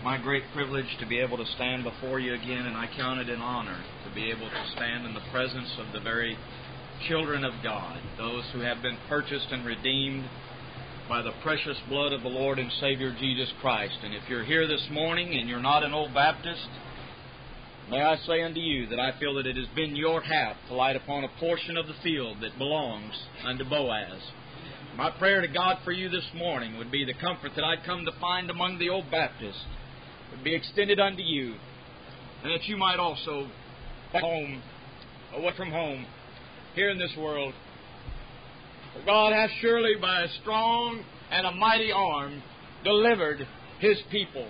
my great privilege to be able to stand before you again, and I count it an honor to be able to stand in the presence of the very children of God, those who have been purchased and redeemed by the precious blood of the Lord and Savior Jesus Christ. And if you're here this morning and you're not an Old Baptist, may I say unto you that I feel that it has been your hap to light upon a portion of the field that belongs unto Boaz. My prayer to God for you this morning would be the comfort that I'd come to find among the Old Baptists would be extended unto you, and that you might also be home, away from home, here in this world. For God hath surely by a strong and a mighty arm delivered His people.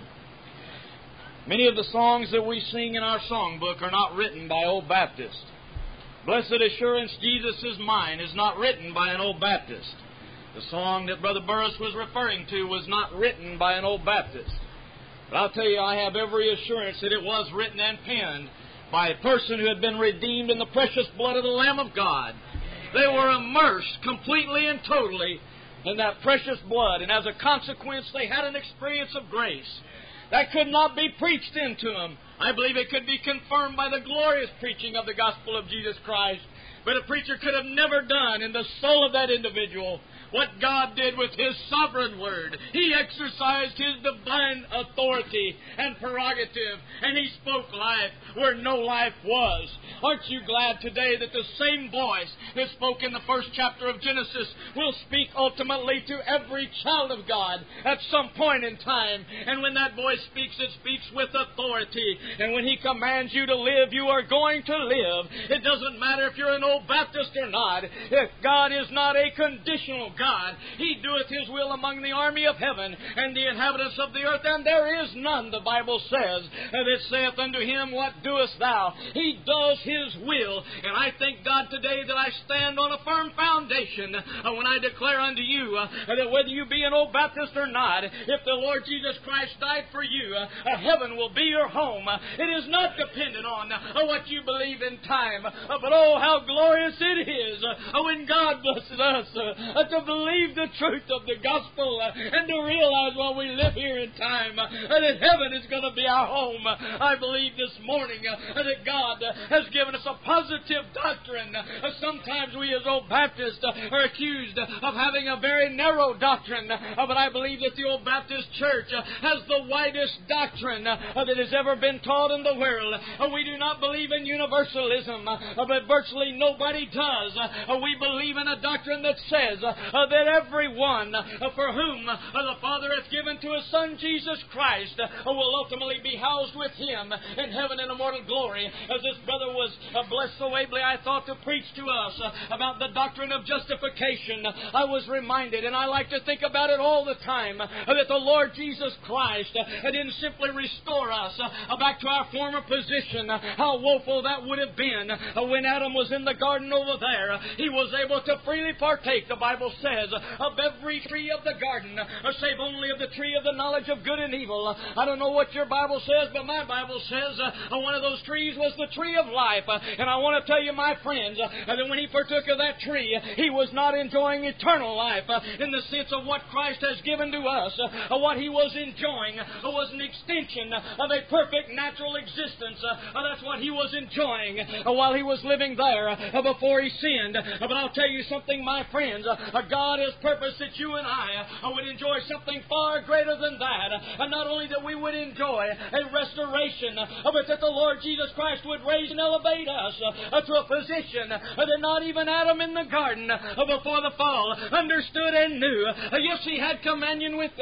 Many of the songs that we sing in our songbook are not written by Old Baptists. Blessed Assurance, Jesus is Mine is not written by an Old Baptist. The song that Brother Burris was referring to was not written by an Old Baptist. But I'll tell you, I have every assurance that it was written and penned by a person who had been redeemed in the precious blood of the Lamb of God. They were immersed completely and totally in that precious blood, and as a consequence, they had an experience of grace that could not be preached into them. I believe it could be confirmed by the glorious preaching of the gospel of Jesus Christ. But a preacher could have never done in the soul of that individual what God did with His sovereign word. He exercised His divine authority and prerogative, and He spoke life where no life was. Aren't you glad today that the same voice that spoke in the first chapter of Genesis will speak ultimately to every child of God at some point in time? And when that voice speaks, it speaks with authority. And when He commands you to live, you are going to live. It doesn't matter if you're an Old Baptist or not. If God is not a conditional God, He doeth His will among the army of heaven and the inhabitants of the earth, and there is none, the Bible says, that saith unto Him, What doest thou? He does His will, and I thank God today that I stand on a firm foundation when I declare unto you that whether you be an Old Baptist or not, if the Lord Jesus Christ died for you, heaven will be your home. It is not dependent on what you believe in time, but oh, how glorious it is when God blesses us to believe the truth of the gospel and to realize while we live here in time that heaven is going to be our home. I believe this morning that God has given us a positive doctrine. Sometimes we as Old Baptists are accused of having a very narrow doctrine, but I believe that the Old Baptist Church has the widest doctrine that has ever been taught in the world. We do not believe in universalism, but virtually nobody does. We believe in a doctrine that says that everyone for whom the Father hath given to His Son Jesus Christ will ultimately be housed with Him in heaven in immortal glory. As this brother was blessed so ably, I thought to preach to us about the doctrine of justification. I was reminded, and I like to think about it all the time, that the Lord Jesus Christ didn't simply restore us back to our former position. How woeful that would have been when Adam was in the garden over there. He was able to freely partake, the Bible says, of every tree of the garden, save only of the tree of the knowledge of good and evil. I don't know what your Bible says, but my Bible says one of those trees was the tree of life. And I want to tell you, my friends, that when he partook of that tree, he was not enjoying eternal life in the sense of what Christ has given to us. What he was enjoying was an extension of a perfect natural existence. That's what he was enjoying while he was living there before he sinned. But I'll tell you something, my friends. God has purposed that you and I would enjoy something far greater than that. Not only that we would enjoy a restoration, but that the Lord Jesus Christ would raise and elevate us to a position that not even Adam in the garden before the fall understood and knew. Yes, he had communion with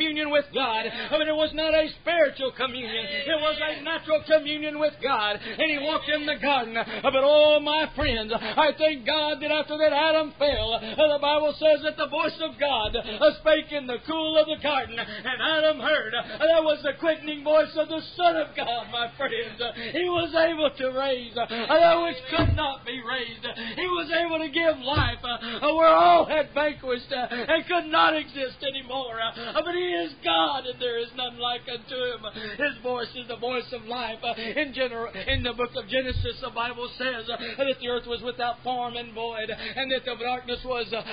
God, but it was not a spiritual communion. It was a natural communion with God. And he walked in the garden. But oh, my friends, I thank God that after that Adam fell, the Bible says that the voice of God spake in the cool of the garden, and Adam heard. That was the quickening voice of the Son of God, my friends. He was able to raise that which could not be raised. He was able to give life where all had vanquished and could not exist anymore. But He is God, and there is none like unto Him. His voice is the voice of life. In the book of Genesis, the Bible says that the earth was without form and void, and that the darkness was upon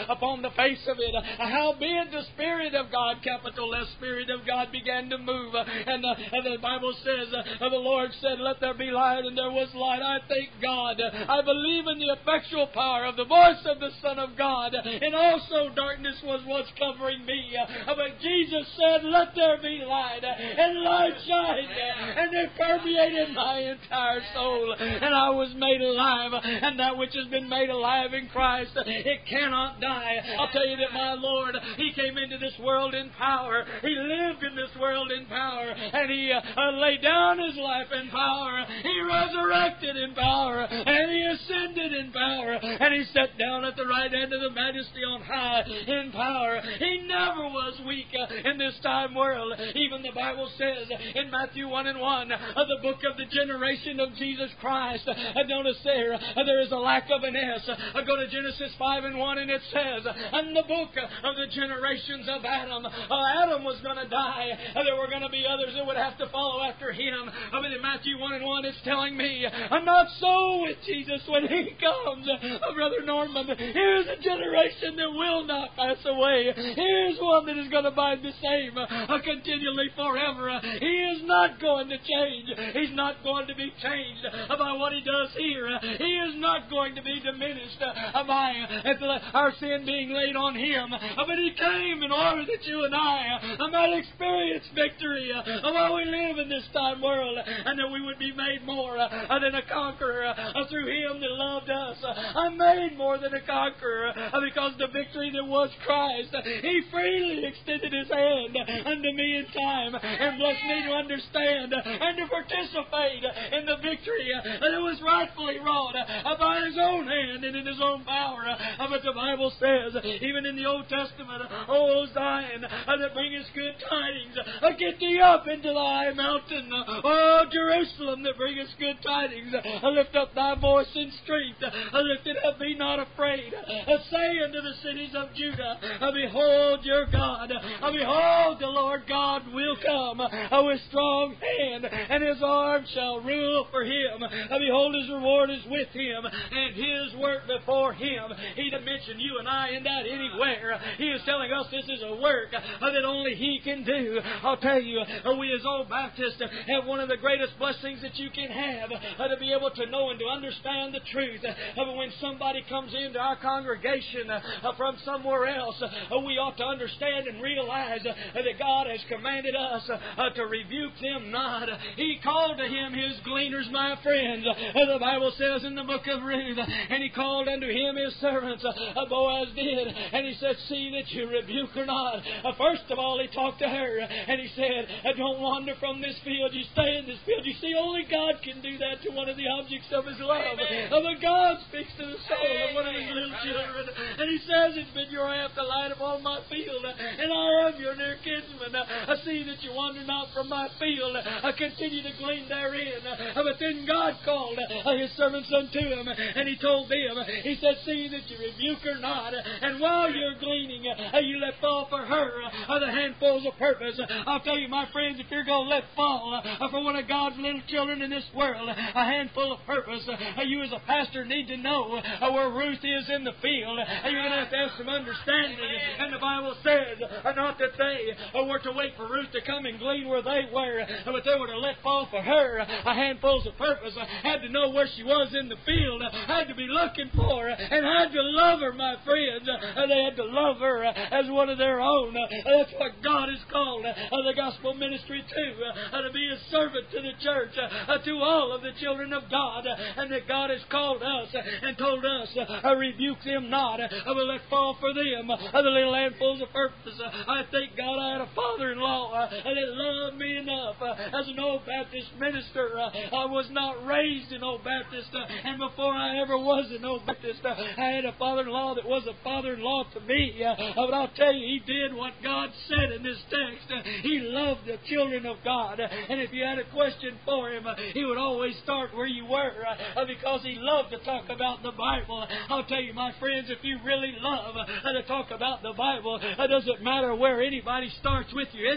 the face of it. Howbeit the Spirit of God, capital S, Spirit of God, began to move. And the Bible says, the Lord said, let there be light, and there was light. I thank God. I believe in the effectual power of the voice of the Son of God. And also darkness was once covering me. But Jesus said, let there be light. And light shined. And it permeated my entire soul. And I was made alive. And that which has been made alive in Christ, it cannot die. I'll tell you that my Lord, He came into this world in power. He lived in this world in power. And He laid down His life in power. He resurrected in power. And He ascended in power. And He sat down at the right hand of the Majesty on high in power. He never was weak in this time world. Even the Bible says in Matthew 1 and 1, the book of the generation of Jesus Christ. Notice there is a lack of an S. Go to Genesis 5 and 1 and it says, in the book of the generations of Adam, Adam was going to die. There were going to be others that would have to follow after him. But in Matthew 1 and 1 it's telling me, not so with Jesus when He comes. Brother Norman, here's a generation that will not pass away. Here's one that is going to abide the same continually forever. He is not going to change. He's not going to be changed by what He does here. He is not going to be diminished by our sin being laid on Him. But He came in order that you and I might experience victory while we live in this time world, and that we would be made more than a conqueror through Him that loved us. I'm made more than a conqueror because the victory that was Christ, He freely extended His hand unto me in time and blessed me to understand and to participate in the victory that was rightfully wrought by His own hand and in His own power. But the Bible says, even in the Old Testament, O Zion, that bringeth good tidings, get thee up into the high mountain. O Jerusalem, that bringeth good tidings, lift up thy voice in strength, lift it up, be not afraid. Say unto the cities of Judah, behold your God, behold the Lord God will come with strong hand, and His arm shall rule for Him. Behold, His reward is with Him, and His work before Him. He didn't mention you and I in that anywhere. He is telling us this is a work that only He can do. I'll tell you, we as Old Baptists have one of the greatest blessings that you can have, to be able to know and to understand the truth. When somebody comes into our congregation from somewhere else, we ought to understand and realize that God has commanded us to rebuke them not. He called to Him His gleaners, my friends. The Bible says in the book of Ruth, and He called unto Him His servants, Boaz did, and He said, see that you rebuke her not. First of all, He talked to her, and He said, don't wander from this field. You stay in this field. You see, only God can do that to one of the objects of His love. But God speaks to the soul of one of His little children, and He says, it's been your half the light upon my field, and I am your near kinsman. I see that you wander not from my field. I continue to glean therein. But then God called His servants unto Him, and He told them, He said, see that you rebuke her not, and while you're gleaning, you let fall for her the handfuls of purpose. I'll tell you, my friends, if you're going to let fall for one of God's little children in this world a handful of purpose, you as a pastor need to know where Ruth is in the field. You're going to have some understanding. And the Bible says not that they were to wait for Ruth to come and glean where they were, but they were to let fall for her a handfuls of purpose. Had to know where she was in the field, had to be looking for her, and had to love her, my friends. They had to love her as one of their own. That's what God has called the gospel ministry to be a servant to the church, to all of the children of God, and that God has called us and told us, rebuke them not, but let fall for them the little handfuls of purpose. I thank God I had a father-in-law that loved me enough. As an Old Baptist minister, I was not raised an Old Baptist, and before I ever was an Old Baptist, I had a father-in-law that was a father-in-law to me. But I'll tell you, he did what God said in this text. He loved the children of God, and if you had a question for him, he would always start where you were, because he loved to talk about the Bible. I'll tell you, my friends, if you really love to talk about the Bible, it doesn't matter where anybody starts with you in the Bible.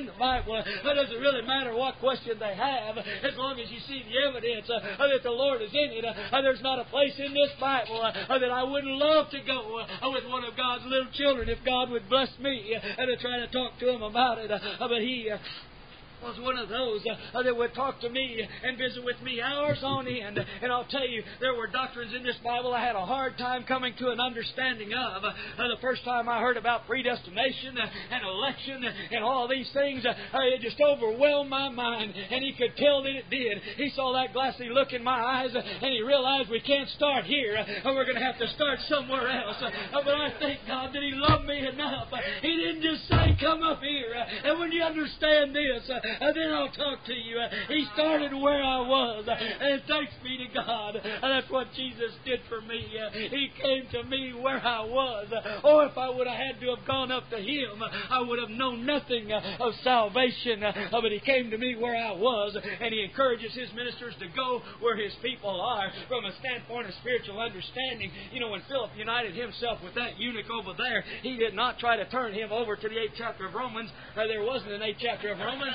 Bible. It doesn't really matter what question they have, as long as you see the evidence that the Lord is in it. There's not a place in this Bible that I wouldn't love to go with one of God's little children if God would bless me to try to talk to him about it. But he was one of those that would talk to me and visit with me hours on end. And I'll tell you, there were doctrines in this Bible I had a hard time coming to an understanding of. The first time I heard about predestination and election and all these things, it just overwhelmed my mind. And he could tell that it did. He saw that glassy look in my eyes, and he realized we can't start here. We're going to have to start somewhere else. But I thank God that he loved me enough. He didn't just say, come up here. And when you understand this, then I'll talk to you. He started where I was. And thanks be to God. That's what Jesus did for me. He came to me where I was. Oh, if I would have had to have gone up to him, I would have known nothing of salvation. But he came to me where I was. And he encourages his ministers to go where his people are from a standpoint of spiritual understanding. You know, when Philip united himself with that eunuch over there, he did not try to turn him over to the 8th chapter of Romans. There wasn't an 8th chapter of Romans.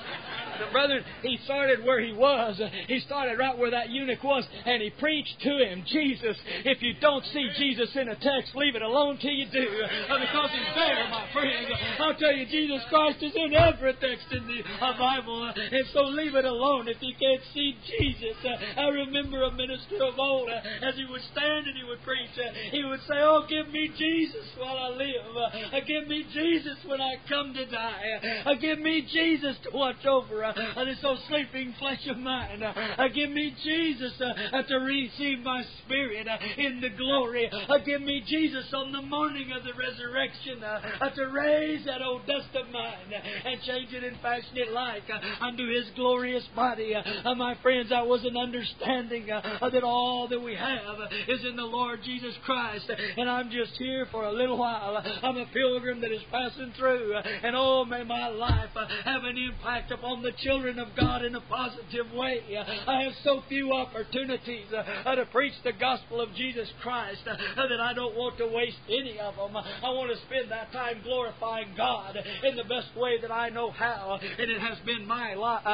But brethren, he started where he was. He started right where that eunuch was, and he preached to him Jesus. If you don't see Jesus in a text, leave it alone till you do, because he's there, my friends. I'll tell you, Jesus Christ is in every text in the Bible, and so leave it alone if you can't see Jesus. I remember a minister of old, as he would stand and he would preach, he would say, oh, give me Jesus while I live. Give me Jesus when I come to die. Give me Jesus to watch over this old sleeping flesh of mine. Give me Jesus to receive my spirit in the glory. Give me Jesus on the morning of the resurrection to raise that old dust of mine and change it and fashion it like unto His glorious body. My friends, I was an understanding that all that we have is in the Lord Jesus Christ, and I'm just here for a little while. I'm a pilgrim that is passing through, and oh, may my life have an impact upon the children of God in a positive way. I have so few opportunities to preach the gospel of Jesus Christ that I don't want to waste any of them. I want to spend that time glorifying God in the best way that I know how, and it has been my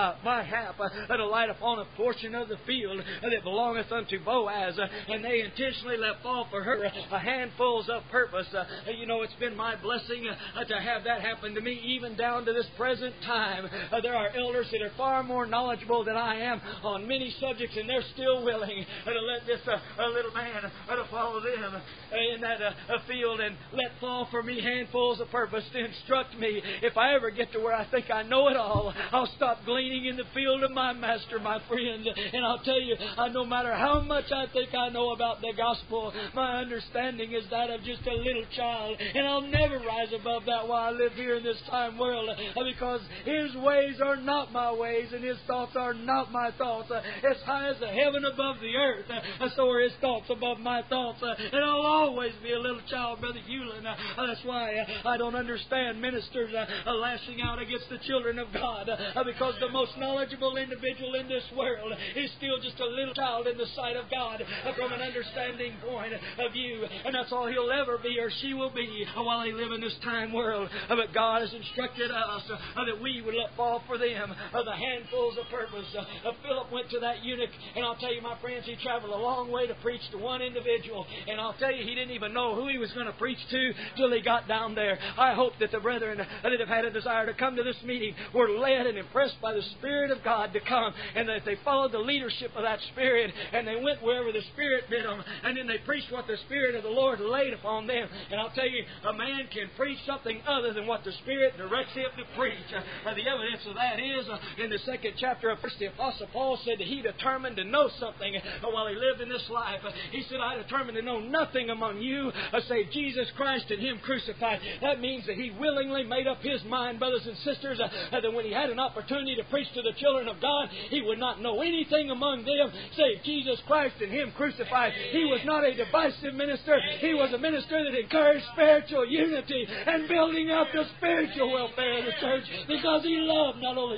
hap to light upon a portion of the field that belongeth unto Boaz, and they intentionally let fall for her handfuls of purpose. You know, it's been my blessing to have that happen to me even down to this present time. There are elders that are far more knowledgeable than I am on many subjects, and they're still willing to let this little man to follow them in that field and let fall for me handfuls of purpose to instruct me. If I ever get to where I think I know it all, I'll stop gleaning in the field of my master, my friends. And I'll tell you, no matter how much I think I know about the gospel, my understanding is that of just a little child. And I'll never rise above that while I live here in this time world, because His ways are not my ways, and His thoughts are not my thoughts. As high as the heaven above the earth, so are His thoughts above my thoughts. And I'll always be a little child, Brother Hewlin. That's why I don't understand ministers lashing out against the children of God, because the most knowledgeable individual in this world is still just a little child in the sight of God from an understanding point of view. And that's all he'll ever be, or she will be, while they live in this time world. But God has instructed us that we would let fall for them the handfuls of purpose. Philip went to that eunuch, and I'll tell you, my friends, he traveled a long way to preach to one individual. And I'll tell you, he didn't even know who he was going to preach to till he got down there. I hope that the brethren that have had a desire to come to this meeting were led and impressed by the Spirit of God to come, and that they followed the leadership of that Spirit, and they went wherever the Spirit bid them, and then they preached what the Spirit of the Lord laid upon them. And I'll tell you, a man can preach something other than what the Spirit directs him to preach. The evidence of that is in the 2nd chapter of 1 the Apostle Paul said that he determined to know something while he lived in this life. He said, I determined to know nothing among you save Jesus Christ and Him crucified. That means that he willingly made up his mind, brothers and sisters, that when he had an opportunity to preach to the children of God, he would not know anything among them save Jesus Christ and Him crucified. He was not a divisive minister. He was a minister that encouraged spiritual unity and building up the spiritual welfare of the church, because he loved not only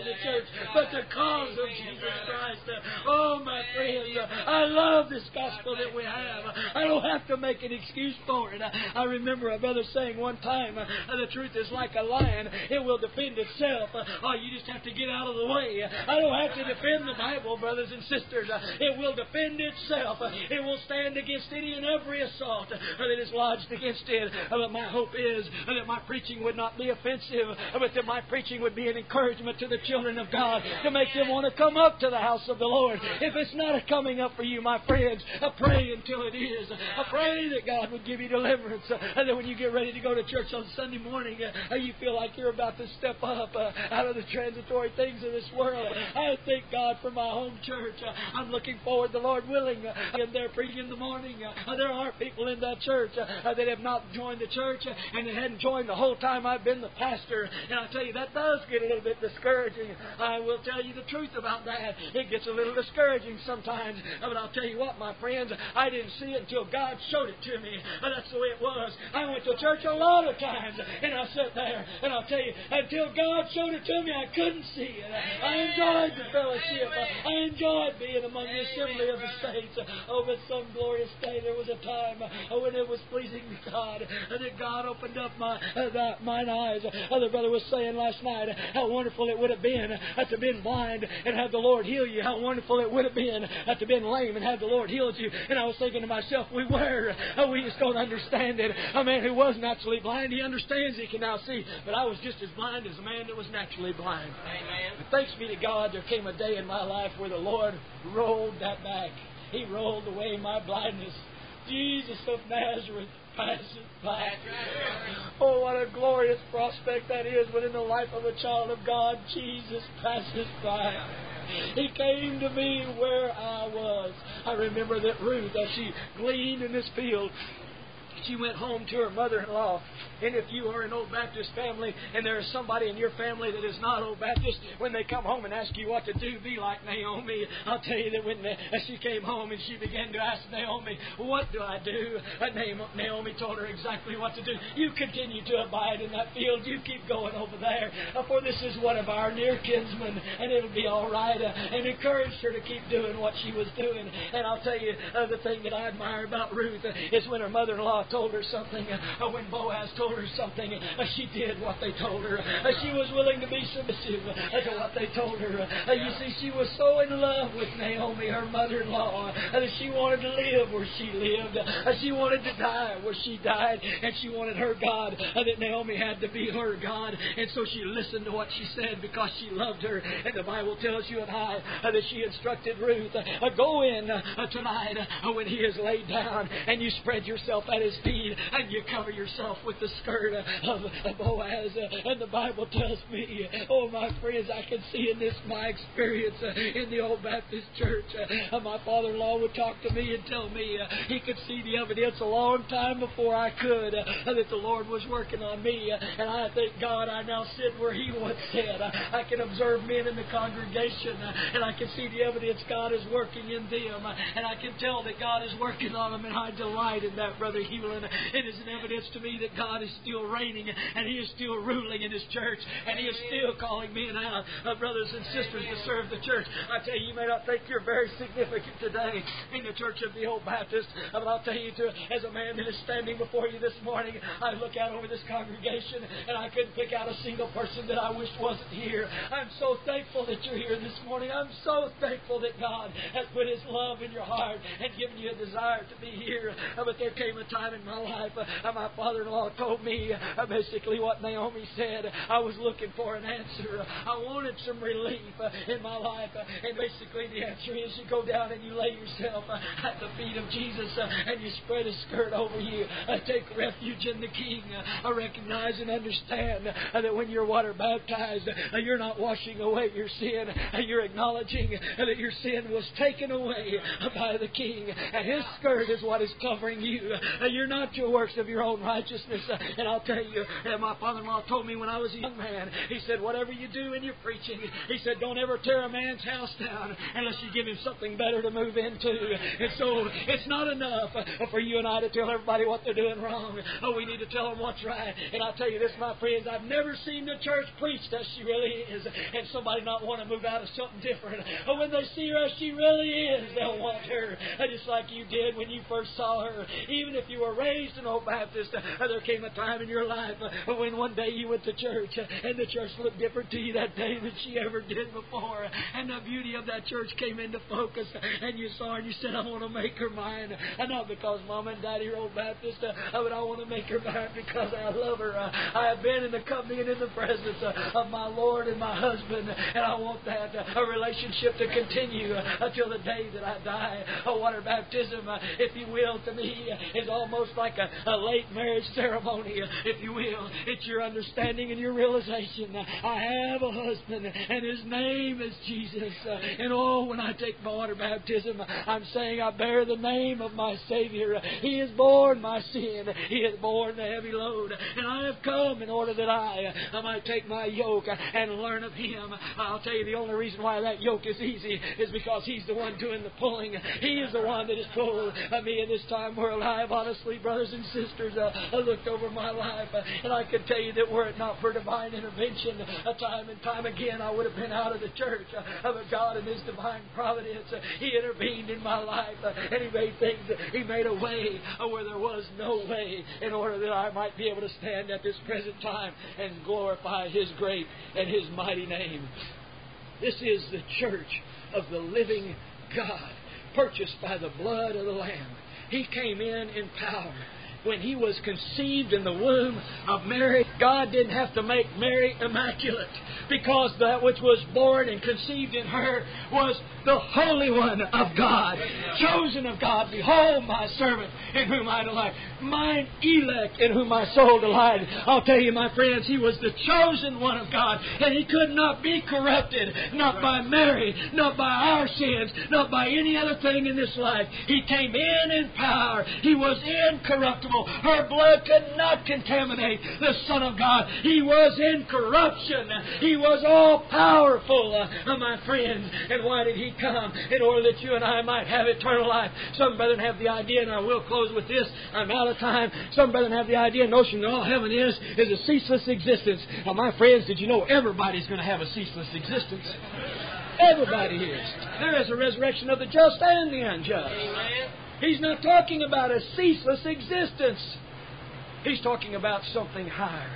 the church, but the cause of Jesus Christ. Oh, my friends, I love this gospel that we have. I don't have to make an excuse for it. I remember a brother saying one time, the truth is like a lion. It will defend itself. Oh, you just have to get out of the way. I don't have to defend the Bible, brothers and sisters. It will defend itself. It will stand against any and every assault that is lodged against it. But my hope is that my preaching would not be offensive, but that my preaching would be an encouragement to the children of God to make them want to come up to the house of the Lord. If it's not a coming up for you, my friends, pray until it is. Pray that God would give you deliverance. And then when you get ready to go to church on Sunday morning, you feel like you're about to step up out of the transitory things of this world. I thank God for my home church. I'm looking forward, the Lord willing, in their preaching in the morning. There are people in that church that have not joined the church and they hadn't joined the whole time I've been the pastor. And I tell you, that does get a little bit discouraging. I will tell you the truth about that. It gets a little discouraging sometimes. But I'll tell you what, my friends, I didn't see it until God showed it to me. That's the way it was. I went to church a lot of times and I sat there and I'll tell you, until God showed it to me, I couldn't see it. I enjoyed the fellowship. I enjoyed being among the assembly of the saints. Oh, but some glorious day there was a time when it was pleasing to God that God opened up mine eyes. The brother was saying last night how wonderful it would have been to have been blind and have the Lord heal you. How wonderful it would have been to have been lame and have the Lord healed you. And I was thinking to myself, we just don't understand it. A man who was naturally blind, he understands he can now see. But I was just as blind as a man that was naturally blind. Amen. But thanks be to God, there came a day in my life where the Lord rolled that back. He rolled away my blindness. Jesus of Nazareth passes by. Oh, what a glorious prospect that is when in the life of a child of God, Jesus passes by. He came to me where I was. I remember that Ruth, as she gleaned in this field, she went home to her mother-in-law. And if you are an Old Baptist family and there is somebody in your family that is not Old Baptist, when they come home and ask you what to do, be like Naomi. I'll tell you that when she came home and she began to ask Naomi, what do I do? Naomi told her exactly what to do. You continue to abide in that field. You keep going over there. For this is one of our near kinsmen, and it'll be all right. And encouraged her to keep doing what she was doing. And I'll tell you, the thing that I admire about Ruth is when her mother-in-law told her something, when Boaz told her something, she did what they told her. She was willing to be submissive to what they told her. You see, she was so in love with Naomi, her mother-in-law, that she wanted to live where she lived. She wanted to die where she died, and she wanted her God, that Naomi had to be her God. And so she listened to what she said because she loved her. And the Bible tells you and I that she instructed Ruth, go in tonight when he is laid down, and you spread yourself at his feet, and you cover yourself with the skirt of Boaz. And the Bible tells me, oh my friends, I can see in this my experience in the Old Baptist church. My father-in-law would talk to me and tell me he could see the evidence a long time before I could that the Lord was working on me. And I thank God I now sit where he once sat. I can observe men in the congregation and I can see the evidence God is working in them, and I can tell that God is working on them, and I delight in that, Brother Hewlin. It is an evidence to me that God is still reigning and He is still ruling in His church, and He is still calling men out, brothers and sisters, to serve the church. I tell you, you may not think you're very significant today in the Church of the Old Baptist, but I'll tell you, as a man that is standing before you this morning, I look out over this congregation and I couldn't pick out a single person that I wished wasn't here. I'm so thankful that you're here this morning. I'm so thankful that God has put His love in your heart and given you a desire to be here. But there came a time in my life, my father-in-law told me basically what Naomi said. I was looking for an answer. I wanted some relief in my life. And basically the answer is you go down and you lay yourself at the feet of Jesus and you spread His skirt over you. Take refuge in the King. I recognize and understand that when you're water baptized, you're not washing away your sin. You're acknowledging that your sin was taken away by the King. And His skirt is what is covering you. You're not your works of your own righteousness. And I'll tell you, my father-in-law told me when I was a young man, he said, whatever you do in your preaching. He said, don't ever tear a man's house down unless you give him something better to move into. And so it's not enough for you and I to tell everybody what they're doing wrong. Oh, we need to tell them what's right. And I'll tell you this, my friends, I've never seen the church preached as she really is and somebody not want to move out of something different. But when they see her as she really is, they'll want her just like you did when you first saw her. Even if you were raised an old Baptist, there came a time in your life when one day you went to church and the church looked different to you that day than she ever did before. And the beauty of that church came into focus and you saw her and you said, I want to make her mine. And not because Mom and Daddy are old Baptist, but I want to make her mine because I love her. I have been in the company and in the presence of my Lord and my husband, and I want that a relationship to continue until the day that I die. Water baptism, if you will, to me is almost like a late marriage ceremony, if you will. It's your understanding and your realization. I have a husband, and his name is Jesus. And oh, when I take my water baptism, I'm saying I bear the name of my Savior. He has borne my sin. He has borne the heavy load. And I have come in order that I might take my yoke and learn of Him. I'll tell you, the only reason why that yoke is easy is because He's the one doing the pulling. He is the one that has pulled me in this time world. I have honestly, brothers and sisters, looked over my life, and I can tell you that were it not for divine intervention, time and time again, I would have been out of the church. But God in His divine providence, He intervened in my life, and He made things. He made a way where there was no way, in order that I might be able to stand at this present time and glorify His great and His mighty name. This is the church of the living God, purchased by the blood of the Lamb. He came in power. When He was conceived in the womb of Mary, God didn't have to make Mary immaculate, because that which was born and conceived in her was the Holy One of God, chosen of God. Behold my servant in whom I delight, mine elect in whom my soul delighted. I'll tell you, my friends, He was the chosen one of God, and He could not be corrupted, not by Mary, not by our sins, not by any other thing in this life. He came in power. He was incorruptible. Her blood could not contaminate the Son of God. He was incorruption. He was all-powerful, my friends. And why did He come? In order that you and I might have eternal life. Some brethren have the idea, and I will close with this, I'm out of time. Some brethren have the idea, notion that all heaven is a ceaseless existence. Now, my friends, did you know everybody's going to have a ceaseless existence? Everybody is. There is a resurrection of the just and the unjust. Amen. He's not talking about a ceaseless existence. He's talking about something higher.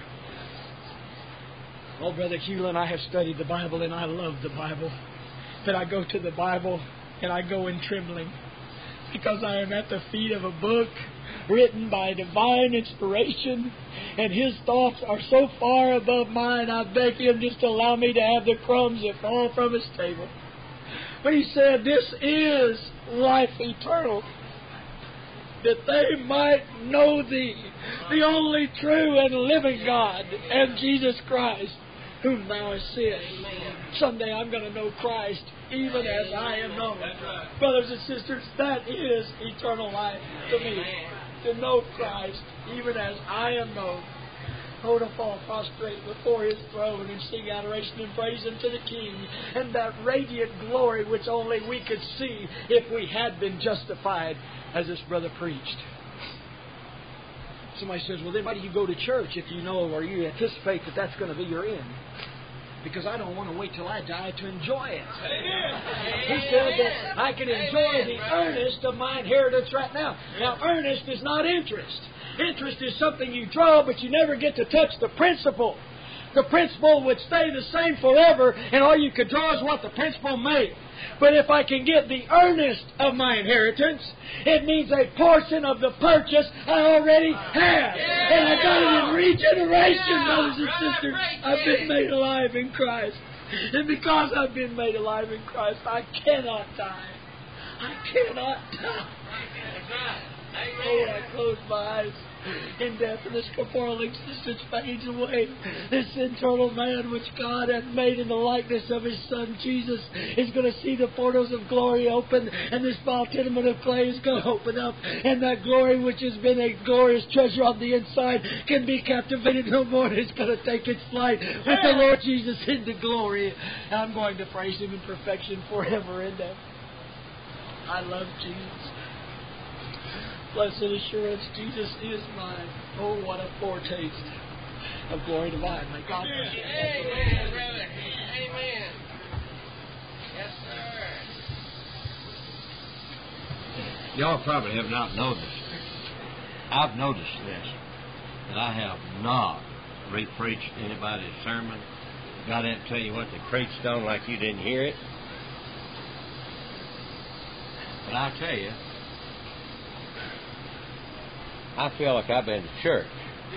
Oh, Brother Hewlin, I have studied the Bible, and I love the Bible. But I go to the Bible, and I go in trembling, because I am at the feet of a book written by divine inspiration, and His thoughts are so far above mine, I beg Him just to allow me to have the crumbs that fall from His table. But He said, this is life eternal, that they might know Thee, the only true and living God, and Jesus Christ, whom Thou hast sent. Someday I'm going to know Christ, even as I am known. Brothers and sisters, that is eternal life to me, to know Christ, even as I am known. Oh, to fall prostrate before His throne and sing adoration and praise unto the King, and that radiant glory which only we could see if we had been justified, as this brother preached. Somebody says, well, then why do you go to church if you know or you anticipate that that's going to be your end? Because I don't want to wait till I die to enjoy it. He said that I can enjoy the earnest of my inheritance right now. Now, earnest is not interest. Interest is something you draw, but you never get to touch the principle. The principle would stay the same forever, and all you could draw is what the principle made. But if I can get the earnest of my inheritance, it means a portion of the purchase I already have. And I got it in regeneration, brothers and sisters. I've been made alive in Christ. And because I've been made alive in Christ, I cannot die. I cannot die. Oh, when I close my eyes in death and this corporal existence fades away, this internal man which God hath made in the likeness of His Son Jesus is going to see the portals of glory open, and this vile tenement of clay is going to open up, and that glory which has been a glorious treasure on the inside can be captivated no more, and it's going to take its flight with the Lord Jesus into glory. And I'm going to praise Him in perfection forever and ever. I love Jesus. Blessed assurance, Jesus is mine. Oh, what a foretaste of glory divine. May God bless you. Amen, brother. Amen. Yes, sir. Y'all probably have not noticed. I've noticed this, that I have not re-preached anybody's sermon. God didn't tell you what they preached on like you didn't hear it. But I tell you, I feel like I've been to church.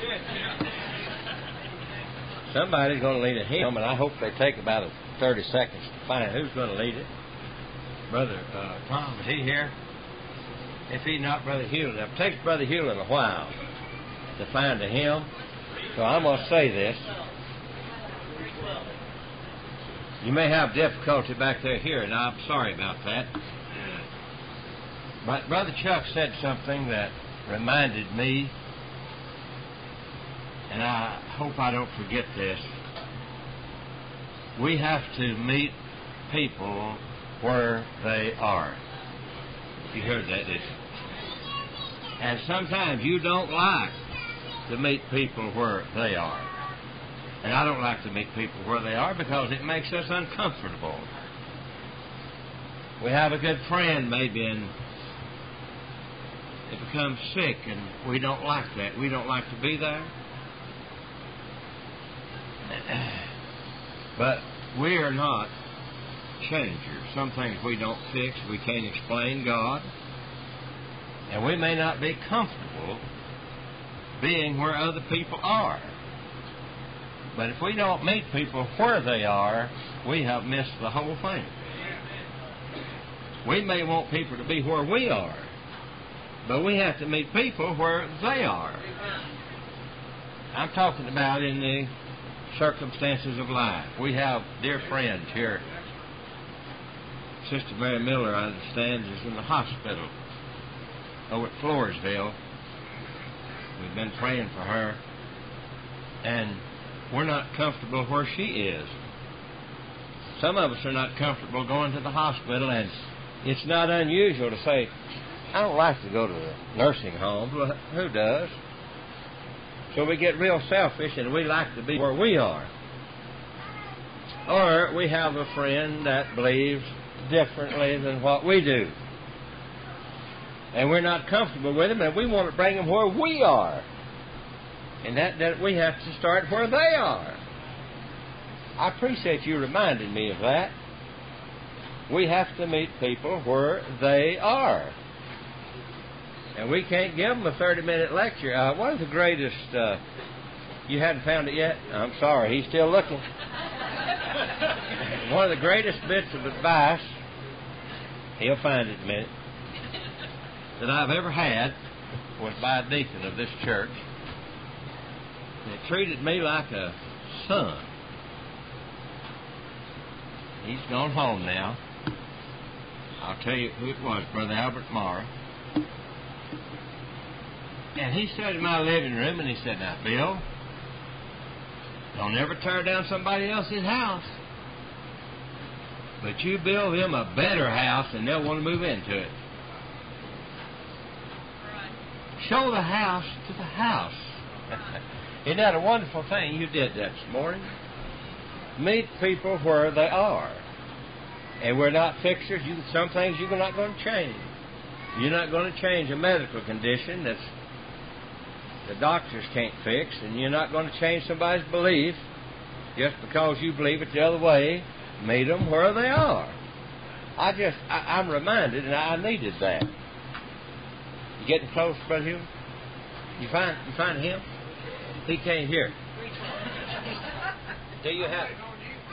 Somebody's going to lead a hymn, and I hope they take about 30 seconds to find out who's going to lead it. Brother Tom, is he here? If he's not, Brother Hewlin. It takes Brother Hewlin a while to find a hymn. So I'm going to say this. You may have difficulty back there hearing. I'm sorry about that. But Brother Chuck said something that reminded me, and I hope I don't forget this. We have to meet people where they are. You heard that, didn't you? And sometimes you don't like to meet people where they are. And I don't like to meet people where they are because it makes us uncomfortable. We have a good friend maybe, and it becomes sick, and we don't like that. We don't like to be there. But we are not changers. Some things we don't fix. We can't explain God. And we may not be comfortable being where other people are. But if we don't meet people where they are, we have missed the whole thing. We may want people to be where we are, but we have to meet people where they are. I'm talking about in the circumstances of life. We have dear friends here. Sister Mary Miller, I understand, is in the hospital over at Floresville. We've been praying for her, and we're not comfortable where she is. Some of us are not comfortable going to the hospital, and it's not unusual to say, I don't like to go to the nursing home. Well, who does? So we get real selfish, and we like to be where we are. Or we have a friend that believes differently than what we do. And we're not comfortable with them, and we want to bring them where we are. And that we have to start where they are. I appreciate you reminding me of that. We have to meet people where they are. And we can't give them a 30-minute lecture. One of the greatest... you hadn't found it yet? I'm sorry, he's still looking. One of the greatest bits of advice, he'll find it in a minute, that I've ever had was by a deacon of this church. And he treated me like a son. He's gone home now. I'll tell you who it was, Brother Albert Morrow. And he sat in my living room and he said, now, Bill, don't ever tear down somebody else's house. But you build them a better house and they'll want to move into it. Right. Show the house to the house. Isn't that a wonderful thing you did that this morning? Meet people where they are. And we're not fixers. Some things you're not going to change. You're not going to change a medical condition that the doctors can't fix, and you're not going to change somebody's belief just because you believe it the other way. Meet them where they are. I'm reminded, and I needed that. You getting close, Brother Hugh? You find him? He can't hear. Do you have it?